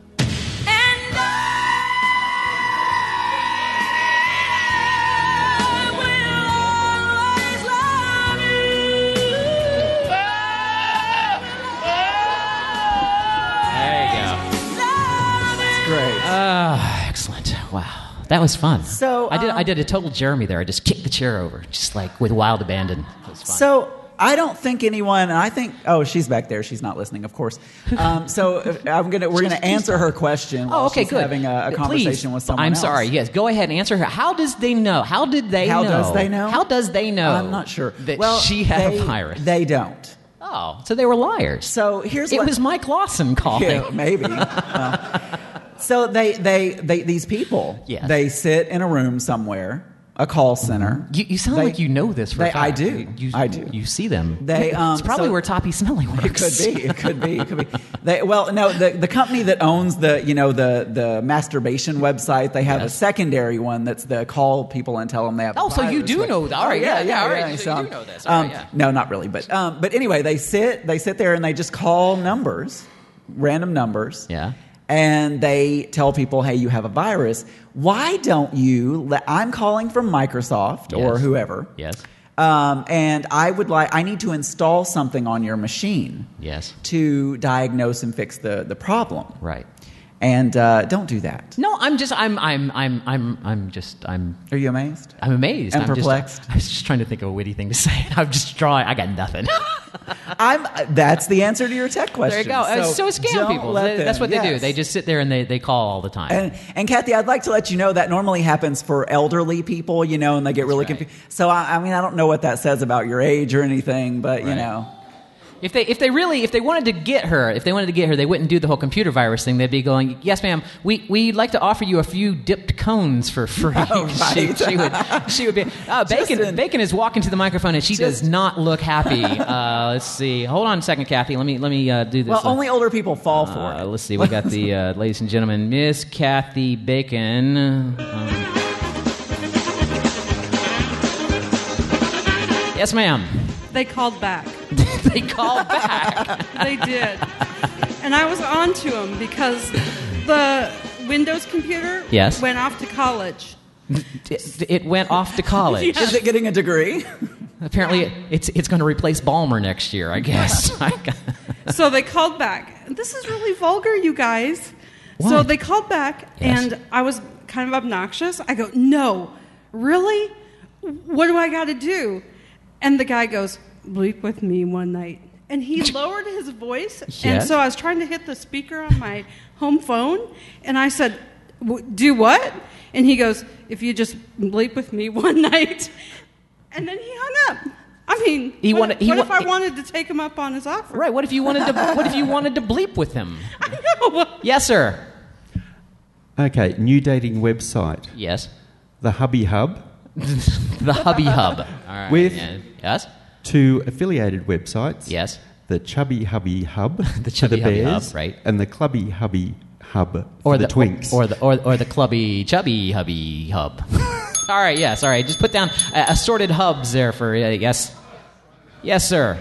S1: Excellent. Wow. That was fun.
S2: So
S1: I did a total Jeremy there. I just kicked the chair over, just like with wild abandon. It was fun.
S2: So I don't think anyone, and I think, she's back there. She's not listening, of course. So we're gonna answer her question. While
S1: okay,
S2: she's
S1: good.
S2: Having a conversation
S1: Please.
S2: with someone
S1: I'm
S2: else.
S1: sorry. Yes, go ahead and answer her. How does they know? How did they know?
S2: How does they know?
S1: How does they know?
S2: I'm not sure.
S1: That
S2: well,
S1: she had a virus.
S2: They don't.
S1: Oh, so they were liars.
S2: So here's
S1: it was Mike Lawson calling.
S2: Yeah, maybe. So these people,
S1: Yes.
S2: they sit in a room somewhere, a call center.
S1: You sound like you know this for a fact.
S2: I do.
S1: I do. You see them. It's probably where Toppy Smelly works.
S2: It could be. The company that owns the masturbation website, they have a secondary one that's the call people and tell them they have.
S1: Oh, so you do know that? All right, all right.
S2: Yeah.
S1: So you do know this. All right, yeah.
S2: No, not really, but anyway, they sit there and they just call numbers, random numbers.
S1: Yeah.
S2: And they tell people, hey, you have a virus. Why don't you I'm calling from Microsoft or whoever.
S1: Yes.
S2: And I need to install something on your machine.
S1: Yes.
S2: To diagnose and fix the problem.
S1: Right.
S2: And don't do that.
S1: No, I'm.
S2: Are you amazed?
S1: I'm amazed.
S2: And perplexed?
S1: I was just trying to think of a witty thing to say. I'm just drawing. I got nothing.
S2: That's the answer to your tech question.
S1: There you go. So scam people. That's what they do. They just sit there and they call all the time.
S2: And Kathy, I'd like to let you know that normally happens for elderly people, and they get really confused. So I don't know what that says about your age or anything, but
S1: If they wanted to get her, they wouldn't do the whole computer virus thing. They'd be going, yes, ma'am, we'd like to offer you a few dipped cones for free.
S2: Oh, right.
S1: she would be. Bacon is walking to the microphone and she does not look happy. Let's see. Hold on a second, Kathy. Let me do this.
S2: Well, only older people fall for it.
S1: Let's see. We got the ladies and gentlemen, Miss Kathy Bacon. Yes, ma'am.
S17: They called back.
S1: They called back.
S17: They did. And I was on to them because the Windows computer went off to college.
S1: It went off to college.
S17: Yes.
S2: Is it getting a degree?
S1: Apparently, it's going to replace Balmer next year, I guess.
S17: So they called back. This is really vulgar, you guys.
S1: What?
S17: So they called back, and I was kind of obnoxious. I go, no, really? What do I got to do? And the guy goes, bleep with me one night. And he lowered his voice.
S1: Yes.
S17: And so I was trying to hit the speaker on my home phone. And I said, do what? And he goes, if you just bleep with me one night. And then he hung up. I mean, what if I wanted to take him up on his offer?
S1: Right. What if you wanted to bleep with him?
S17: I know.
S1: Yes, sir.
S5: Okay, new dating website.
S1: Yes.
S5: The Hubby Hub.
S1: The Hubby Hub. All right.
S5: With
S1: yes.
S5: 2 affiliated websites.
S1: Yes.
S5: The Chubby Hubby Hub.
S1: The Chubby
S5: for the
S1: Hubby
S5: Bears,
S1: Hub, right.
S5: And the Clubby Hubby Hub
S1: Or
S5: for the Twinks.
S1: Or the Clubby Chubby Hubby Hub. All right. Yes. All right. Just put down assorted hubs there for yes. Yes, sir.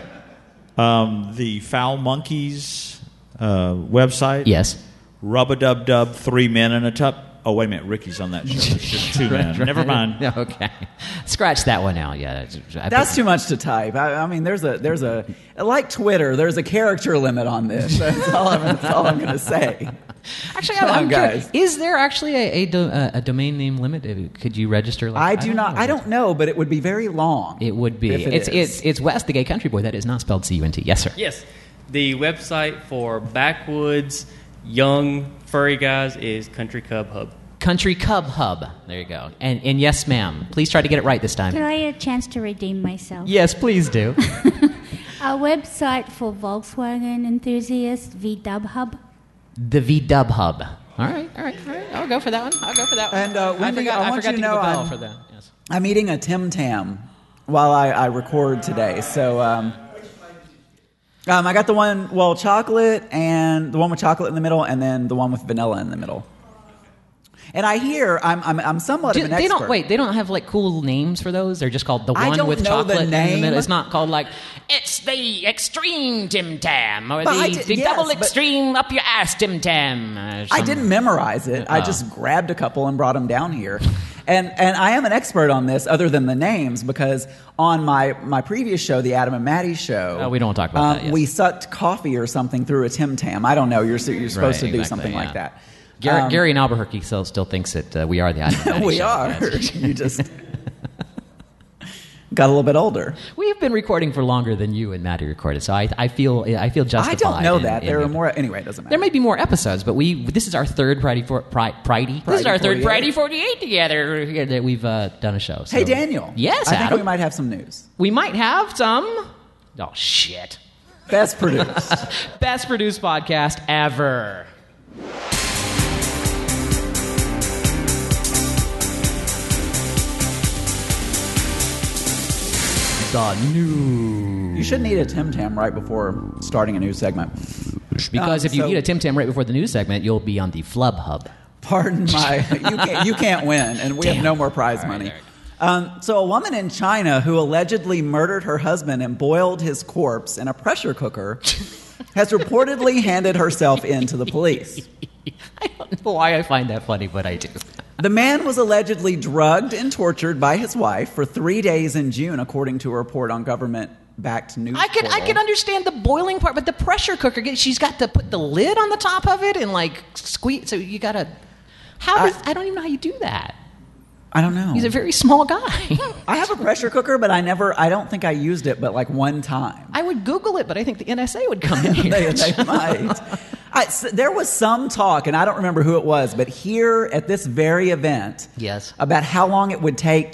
S9: The Foul Monkeys website.
S1: Yes.
S9: Rub-a-dub-dub, 3 men in a tub. Oh, wait a minute. Ricky's on that show. It's just 2 men. Never mind.
S1: Okay. Scratch that one out. Yeah.
S2: That's too much to type. I mean, there's a like Twitter. There's a character limit on this. That's all I'm going to say.
S1: Actually,
S2: I'm
S1: curious. Is there actually a domain name limit? Could you register?
S2: I don't know, but it would be very long.
S1: It would be. It's West, the Gay Country Boy. That is not spelled C-U-N-T. Yes, sir.
S18: Yes. The website for backwoods young furry guys is Country Cub Hub.
S1: Country Cub Hub. There you go. And yes, ma'am. Please try to get it right this time.
S12: Can I get a chance to redeem myself?
S1: Yes, please do.
S12: A website for Volkswagen enthusiasts, VW Hub.
S1: The VW Hub. All right. I'll go for that one.
S2: And Wendy, I want you to know
S1: for that. Yes.
S2: I'm eating a Tim Tam while I record today. So I got the one, chocolate, and the one with chocolate in the middle, and then the one with vanilla in the middle. And I hear I'm somewhat of an expert.
S1: They don't have like cool names for those. They're just called the one with chocolate in the middle. It's not called like it's the extreme Tim Tam or the double extreme up your ass Tim Tam.
S2: I didn't memorize it. I just grabbed a couple and brought them down here. And I am an expert on this, other than the names, because on my previous show, the Adam and Maddie show,
S1: we don't talk about that yet.
S2: We sucked coffee or something through a Tim Tam. I don't know. You're supposed to do something like that.
S1: Gary in Albuquerque still thinks that we are the Adam and Maddie
S2: we
S1: show.
S2: are. You just got a little bit older.
S1: We've been recording for longer than you and Maddie recorded, so I feel justified.
S2: I don't know that there are more. Anyway, it doesn't matter.
S1: There may be more episodes, but this is our third Friday 48 together that we've done a show. So.
S2: Hey, Daniel.
S1: Yes,
S2: I
S1: Adam.
S2: think we might have some news.
S1: We might have some. Oh shit!
S2: Best produced,
S1: best produced podcast ever. The news.
S2: You shouldn't eat a Tim Tam right before starting a news segment.
S1: Because if you eat a Tim Tam right before the news segment, you'll be on the Flub Hub.
S2: Pardon you can't win, and we have no more prize money. So a woman in China who allegedly murdered her husband and boiled his corpse in a pressure cooker has reportedly handed herself in to the police.
S1: I don't know why I find that funny, but I do.
S2: The man was allegedly drugged and tortured by his wife for 3 days in June, according to a report on government-backed news portal.
S1: I can understand the boiling part, but the pressure cooker, she's got to put the lid on the top of it and like squeeze. So you got to. I don't even know how you do that.
S2: I don't know.
S1: He's a very small guy.
S2: I have a pressure cooker, but I don't think I used it but like one time.
S1: I would Google it, but I think the NSA would come in here.
S2: they might. There was some talk, and I don't remember who it was, but here at this very event,
S1: yes,
S2: about how long it would take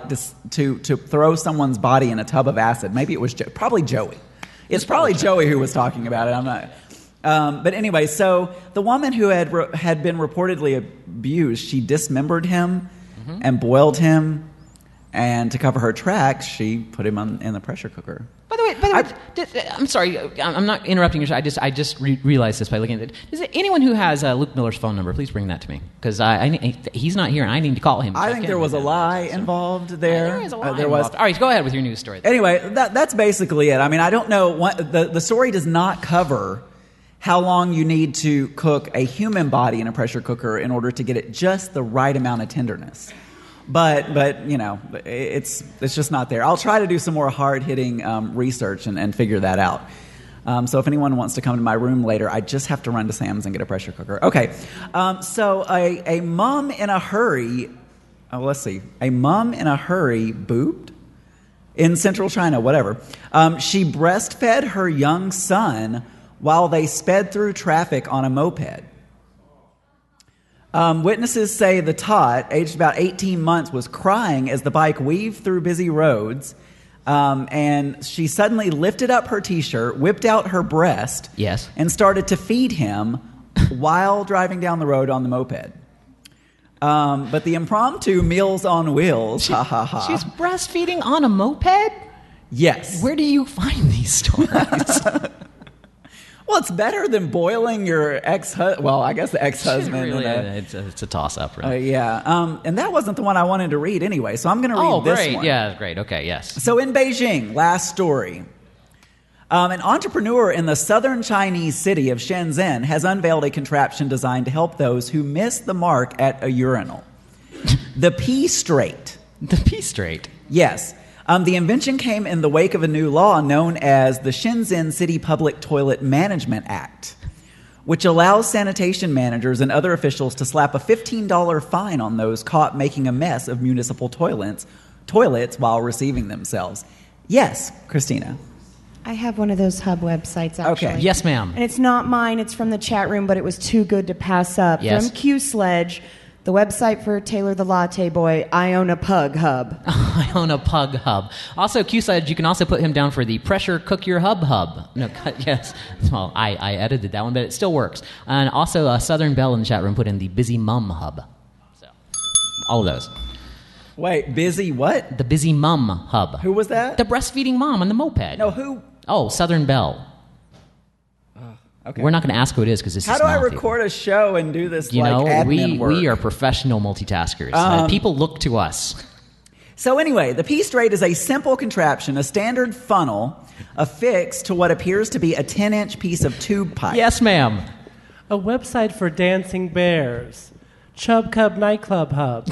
S2: to throw someone's body in a tub of acid. Maybe it was probably Joey. It's probably Joey who was talking about it. I'm not. But anyway, so the woman who had been reportedly abused, she dismembered him and boiled him, and to cover her tracks, she put him in the pressure cooker.
S1: By the way, I'm sorry, I'm not interrupting your show. I just realized this by looking at it. Is there anyone who has Luke Miller's phone number? Please bring that to me, because he's not here, and I need to call him.
S2: I think there was a lie involved there.
S1: There is a lie involved. All right, go ahead with your news story.
S2: Anyway, that's basically it. I mean, I don't know. The story does not cover how long you need to cook a human body in a pressure cooker in order to get it just the right amount of tenderness. But you know, it's just not there. I'll try to do some more hard-hitting research and figure that out. So if anyone wants to come to my room later, I just have to run to Sam's and get a pressure cooker. Okay, so a mom in a hurry, a mom in a hurry boobed in central China, whatever. She breastfed her young son while they sped through traffic on a moped. Witnesses say the tot, aged about 18 months, was crying as the bike weaved through busy roads, and she suddenly lifted up her T-shirt, whipped out her breast,
S1: yes,
S2: and started to feed him while driving down the road on the moped. But the impromptu Meals on Wheels,
S1: she's breastfeeding on a moped?
S2: Yes.
S1: Where do you find these stories?
S2: Well, it's better than boiling your ex-husband. Well, I guess the ex-husband.
S1: Really, it's a toss-up, really.
S2: Yeah. And that wasn't the one I wanted to read anyway, so I'm going to read this
S1: great.
S2: one.
S1: Yeah, great. Okay, yes.
S2: So in Beijing, last story. An entrepreneur in the southern Chinese city of Shenzhen has unveiled a contraption designed to help those who miss the mark at a urinal. The P-Straight.
S1: The P-Straight?
S2: Yes. The invention came in the wake of a new law known as the Shenzhen City Public Toilet Management Act, which allows sanitation managers and other officials to slap a $15 fine on those caught making a mess of municipal toilets while receiving themselves. Yes, Christina.
S14: I have one of those hub websites, actually.
S2: Okay.
S1: Yes, ma'am.
S14: And it's not mine. It's from the chat room, but it was too good to pass up.
S1: Yes.
S14: From Q-Sledge, the website for Taylor the Latte Boy, I Own a Pug Hub.
S1: I Own a Pug Hub. Also, Q-Sledge, you can also put him down for the Pressure Cook Your Hub Hub. No, yes. Well, I edited that one, but it still works. And also, Southern Belle in the chat room put in the Busy Mum Hub. So, all of those.
S2: Wait, Busy what?
S1: The Busy Mum Hub.
S2: Who was that?
S1: The breastfeeding mom on the moped.
S2: No, who?
S1: Oh, Southern Belle.
S2: Okay.
S1: We're not going to ask who it is because this
S2: How
S1: is
S2: do I
S1: Matthew.
S2: record a show and do this
S1: we
S2: admin work?
S1: are professional multitaskers. People look to us.
S2: So anyway, the pea straight is a simple contraption, a standard funnel affixed to what appears to be a 10-inch piece of tube pipe.
S1: Yes, ma'am.
S13: A website for dancing bears. Chub Cub Nightclub Hub.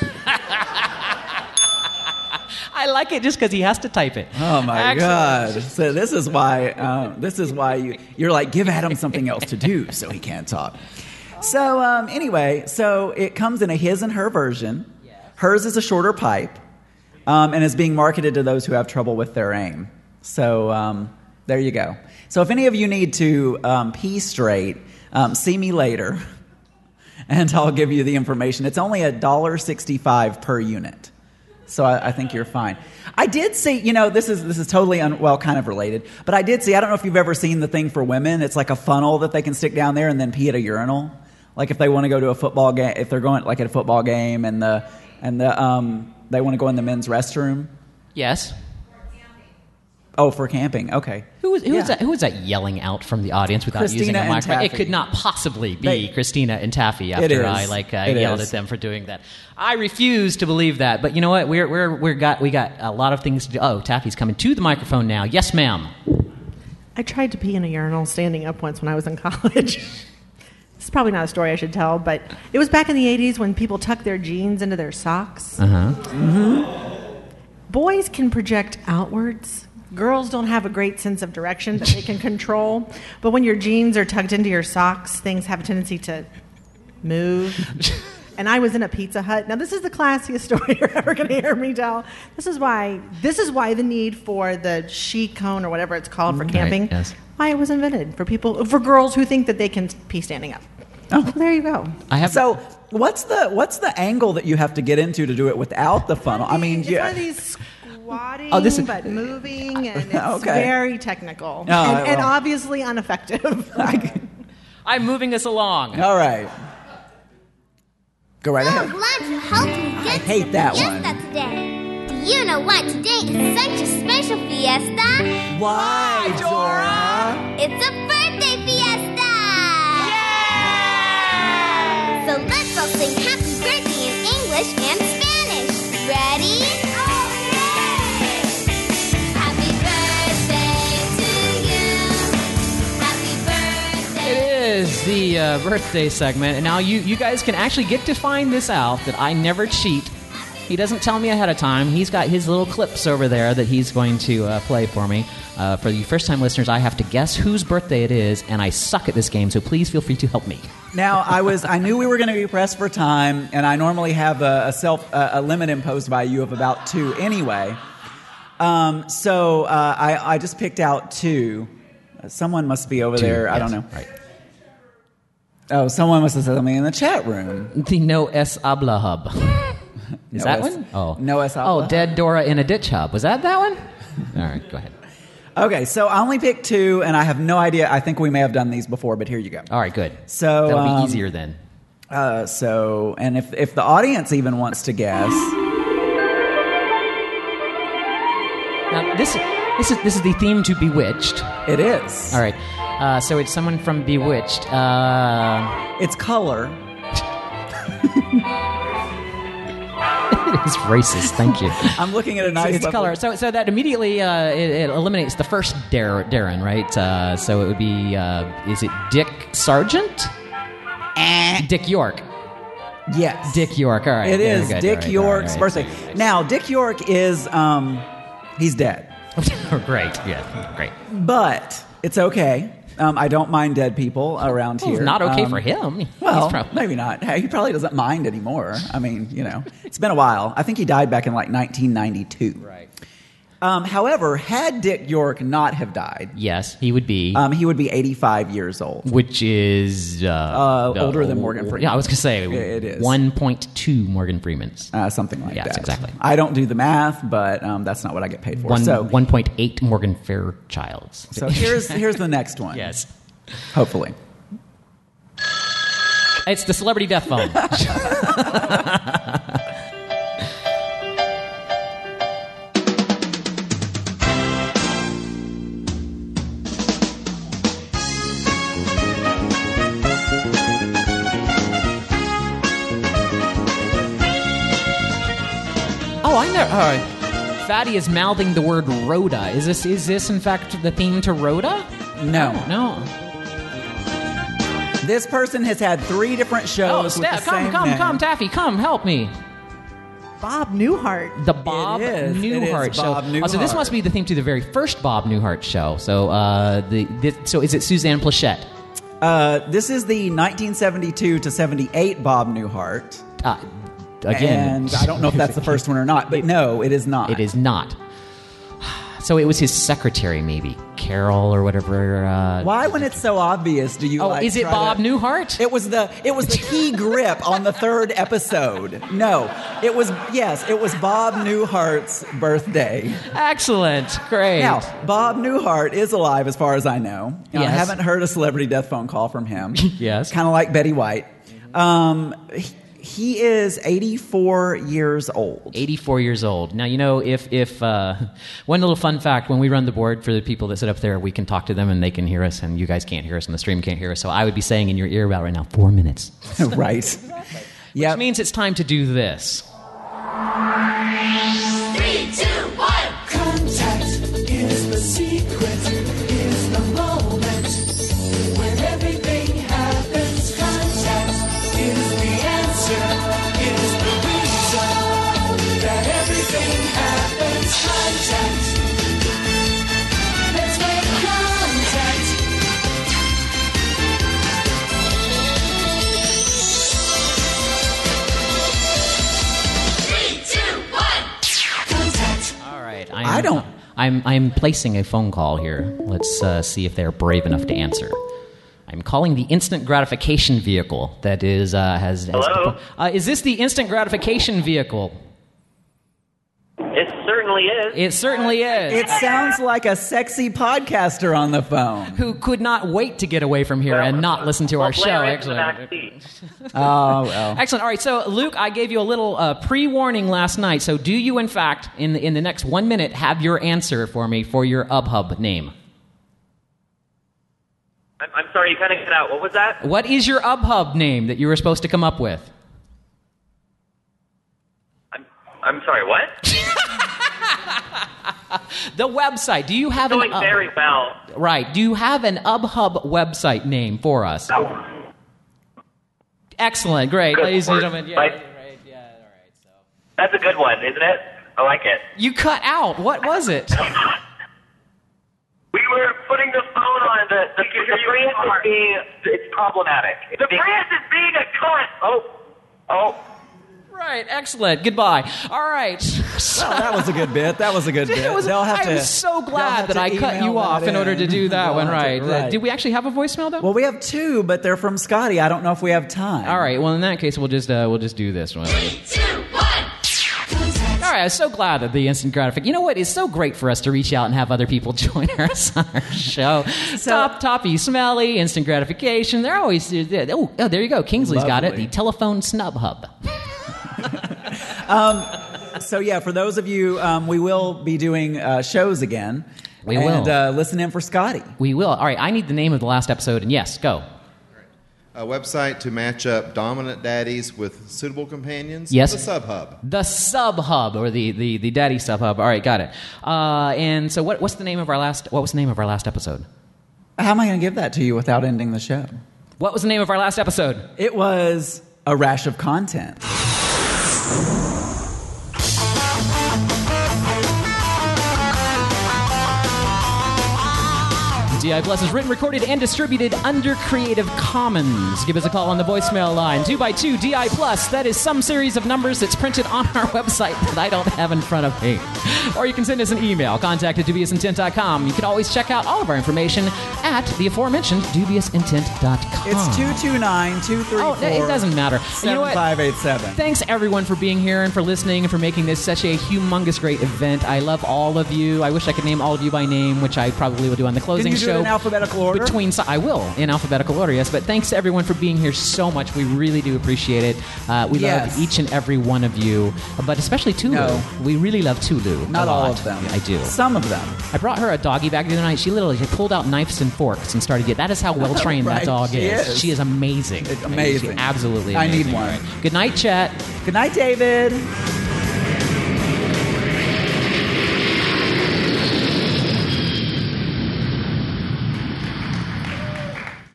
S1: I like it just because he has to type it.
S2: Oh my
S1: Excellent.
S2: God! So this is why you're like, give Adam something else to do so he can't talk. So anyway, so it comes in a his and her version. Hers is a shorter pipe, and is being marketed to those who have trouble with their aim. So there you go. So if any of you need to pee straight, see me later, and I'll give you the information. It's only $1.65 per unit. So I think you're fine. I did see, this is totally kind of related, but I did see, I don't know if you've ever seen the thing for women. It's like a funnel that they can stick down there and then pee at a urinal. Like if they want to go to a football game, if they're going like at a football game and they want to go in the men's restroom.
S1: Yes.
S2: Oh, for camping. Okay.
S1: Who was that yelling out from the audience without
S2: Christina
S1: using a
S2: and
S1: microphone? It
S2: Taffy.
S1: could not possibly be Christina and Taffy after I yelled at them for doing that. I refuse to believe that. But you know what? We got a lot of things to do. Oh, Taffy's coming to the microphone now. Yes, ma'am.
S19: I tried to pee in a urinal standing up once when I was in college. This is probably not a story I should tell, but it was back in the 80s when people tucked their jeans into their socks.
S1: Uh-huh.
S19: Mm-hmm. Boys can project outwards. Girls don't have a great sense of direction that they can control. But when your jeans are tucked into your socks, things have a tendency to move. And I was in a Pizza Hut. Now, this is the classiest story you're ever going to hear me tell. This is why the need for the she cone or whatever it's called for camping,
S1: Right, yes.
S19: why it was invented for girls who think that they can pee standing up. Oh, well, there you go.
S2: So what's the angle that you have to get into to do it without the funnel? I mean,
S19: It's one of these squatting, but moving, and it's
S2: Okay.
S19: very technical.
S2: Oh,
S19: and
S2: well.
S19: obviously ineffective.
S1: I'm moving us along.
S2: All right. Go right ahead.
S15: Glad to help you get
S2: I hate that one.
S15: fiesta today. Do you know why today is such a special fiesta?
S2: Why, Dora?
S15: It's a birthday fiesta! Yeah! So let's all sing happy birthday in English and Spanish. Ready? Happy birthday to you. Happy birthday.
S1: It is the birthday segment, and now you guys can actually get to find this out that I never cheat. He doesn't tell me ahead of time. He's got his little clips over there that he's going to play for me. For the first-time listeners, I have to guess whose birthday it is, and I suck at this game, so please feel free to help me.
S2: Now, I knew we were going to be pressed for time, and I normally have a limit imposed by you of about 2 anyway. So I just picked out 2. Someone must be over
S1: 2,
S2: there. I
S1: yes,
S2: don't know.
S1: Right.
S2: Oh, someone must have said something in the chat room.
S1: The No Es Habla Hub. Is that one? Oh.
S2: No Es Habla.
S1: Oh, Dead Dora in a Ditch Hub. Was that one? All right, go ahead.
S2: Okay, so I only picked 2, and I have no idea. I think we may have done these before, but here you go.
S1: All right, good.
S2: So
S1: that'll be easier then.
S2: And if the audience even wants to guess,
S1: Now, this is the theme to Bewitched.
S2: It is.
S1: All right. So it's someone from Bewitched.
S2: It's color.
S1: It's racist. Thank you.
S2: I'm looking at a nice.
S1: It's color. So that immediately it eliminates the first Darren, right? So it would be is it Dick Sargent? Dick York.
S2: Yes.
S1: Dick York. All right.
S2: It is
S1: good.
S2: Dick
S1: All right,
S2: York's
S1: all right.
S2: birthday. Now, Dick York is he's dead.
S1: Great. Yeah. Great.
S2: But it's okay. I don't mind dead people around
S1: Well,
S2: here.
S1: it's not okay for him.
S2: Well,
S1: He's
S2: maybe not. Hey, he probably doesn't mind anymore. I mean, it's been a while. I think he died back in like 1992.
S1: Right.
S2: However, had Dick York not have died,
S1: Yes, he would be.
S2: he would be 85 years old.
S1: Which is
S2: older than Morgan Freeman.
S1: Yeah, I was going to say
S2: It is
S1: 1.2 Morgan Freemans.
S2: Something like that.
S1: Yes, exactly.
S2: I don't do the math, but that's not what I get paid for.
S1: 1.8 Morgan Fairchilds.
S2: So here's the next one.
S1: Yes.
S2: Hopefully.
S1: It's the celebrity death phone. Fatty is mouthing the word Rhoda. Is this in fact the theme to Rhoda?
S2: No.
S1: No.
S2: This person has had 3 different shows with the same name.
S1: Come, Taffy, come, help me.
S19: Bob Newhart.
S1: The Bob Newhart show.
S2: Bob Newhart.
S1: So this must be the theme to the very first Bob Newhart show. So so is it Suzanne Plachette?
S2: This is the 1972 to 78 Bob Newhart.
S1: Again.
S2: And I don't know if that's the first one or not, but no, it is not.
S1: It is not. So it was his secretary, maybe Carol or whatever.
S2: Why, when it's so obvious, do you?
S1: Is it Bob Newhart?
S2: It was the key grip on the 3rd episode. No, it was Bob Newhart's birthday.
S1: Excellent, great.
S2: Now, Bob Newhart is alive, as far as I know.
S1: Yes.
S2: I haven't heard a celebrity death phone call from him.
S1: Yes,
S2: kind of like Betty White. He is 84 years old.
S1: 84 years old. Now, if one little fun fact, when we run the board for the people that sit up there, we can talk to them and they can hear us, and you guys can't hear us and the stream can't hear us. So I would be saying in your ear about right now, 4 minutes.
S2: Right.
S1: Which means it's time to do this.
S15: 3, 2, 1. Contact is the secret, is the moment when everything happens. Contact is the answer, is the reason that everything happens. Contact. Let's make contact.
S1: All right. I'm placing a phone call here. Let's see if they're brave enough to answer. I'm calling the instant gratification vehicle that is has.
S20: Hello?
S1: Is this the instant gratification vehicle?
S20: It certainly is.
S1: It certainly is.
S2: It sounds like a sexy podcaster on the phone
S1: who could not wait to get away from here and not listen to our show. Actually.
S2: Oh, well.
S1: Excellent. All right. So, Luke, I gave you a little pre-warning last night. So, do you, in fact, in the next 1 minute, have your answer for me for your UbHub name?
S20: I'm sorry, you kind of cut out. What was that?
S1: What is your UbHub name that you were supposed to come up with?
S20: I'm sorry, what?
S1: The website. Do you have
S20: going very well.
S1: Right. Do you have an UbHub website name for us?
S20: No.
S1: Excellent. Great.
S20: Good
S1: Ladies and
S20: word.
S1: gentlemen. Yeah,
S20: Right.
S1: right. Yeah, all right. So.
S20: That's a good one, isn't it? I like it.
S1: You cut out. What was it?
S20: We were putting the phone on the Prius is being, it's problematic. The Prius is being a cunt. Oh.
S1: Right, excellent. Goodbye. All right.
S2: Well, that was a good bit. That was a good bit.
S1: I was so glad that I cut you off in order to do that one. Right. Did we actually have a voicemail though?
S2: Well, we have 2, but they're from Scotty. I don't know if we have time.
S1: All right. Well, in that case, we'll just do this one. 3, 2, 1. All right, I'm so glad that the instant gratification. You know what? It's so great for us to reach out and have other people join us on our show. Toppy, Smelly, instant gratification. They're always. Oh, there you go. Kingsley's got it. The telephone snub hub.
S2: So yeah, for those of you, we will be doing shows again.
S1: We will.
S2: And listen in for Scotty.
S1: We will. All right, I need the name of the last episode, and yes, go.
S21: A website to match up dominant daddies with suitable companions.
S1: Yes.
S21: The Sub-Hub.
S1: The Sub-Hub, or the daddy Sub-Hub. All right, got it. And so what's the name of our last? What was the name of our last episode?
S2: How am I going to give that to you without ending the show?
S1: What was the name of our last episode?
S2: It was A Rash of Content.
S1: DI Plus is written, recorded, and distributed under Creative Commons. Give us a call on the voicemail line, 2x2 DI Plus. That is some series of numbers that's printed on our website that I don't have in front of me. Or you can send us an email, contact@dubiousintent.com. You can always check out all of our information at the aforementioned dubiosintent.com.
S2: It's 229-234.
S1: Oh, it doesn't matter.
S2: 7587.
S1: Thanks, everyone, for being here and for listening and for making this such a humongous great event. I love all of you. I wish I could name all of you by name, which I probably will do on the closing
S2: Can you do
S1: show.
S2: it in alphabetical order?
S1: I will, in alphabetical order, yes. But thanks to everyone for being here so much. We really do appreciate it. We love each and every one of you, but especially Tulu.
S2: No.
S1: We really love Tulu.
S2: Not
S1: a lot.
S2: all of them.
S1: I do.
S2: Some of them.
S1: I brought her a doggy bag the other night. She literally pulled out knives and forks and started getting. That is how well trained
S2: Right,
S1: that dog
S2: she is.
S1: She is amazing.
S2: Amazing.
S1: She absolutely
S2: I
S1: amazing.
S2: need one.
S1: All right. Good night, Chet.
S2: Good night, David.